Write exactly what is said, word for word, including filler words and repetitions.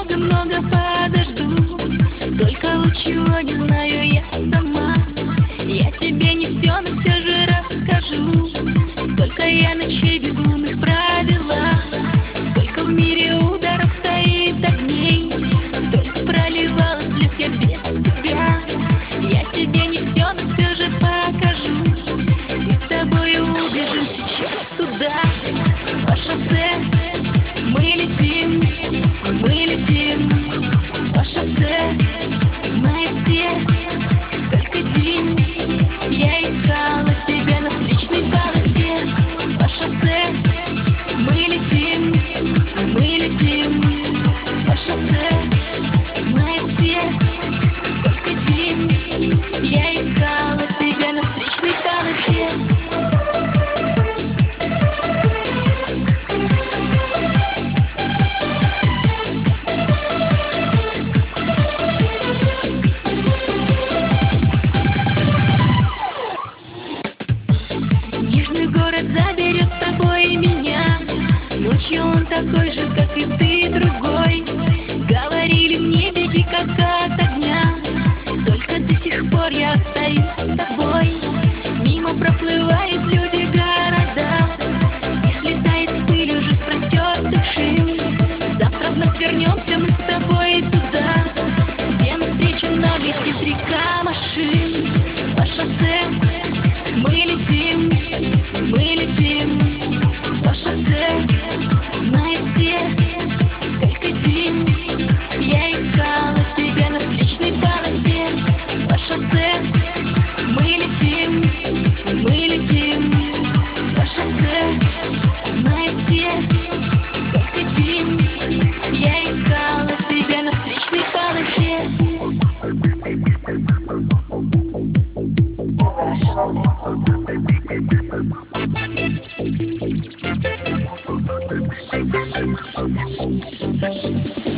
много-много подожду. Только вот чего не знаю я сама. Я тебе не все, но все же расскажу. Сколько я ночей безлунных провела, сколько в мире ударов стоит огней, столько проливала слез я без тебя. Я тебе не все, но все же покажу. И с тобою убежим сейчас туда. По шоссе мы летим, мы летим. По шоссе знают все, сколько дней я искала тебя на встречной полосе. По шоссе мы летим, мы летим. По шоссе знают все, сколько дней я искала тебя на встречной полосе. Нежный город заберет с собой меня. Ночью он такой же, как и ты, другой. Говорили мне, беги как от огня. Только до сих пор я остаюсь с тобой. Мимо проплывают люди, города, и слетает пыль уже с протертых шин. Завтра вновь вернемся мы с тобой туда, где навстречу нам летит река машин. По шоссе мы летим, мы летим. По шоссе знают все, сколько дней я искала тебя на встречной полосе. По шоссе мы летим, мы летим. По шоссе знают все, сколько дней я искала тебя на встречной полосе. Thank you.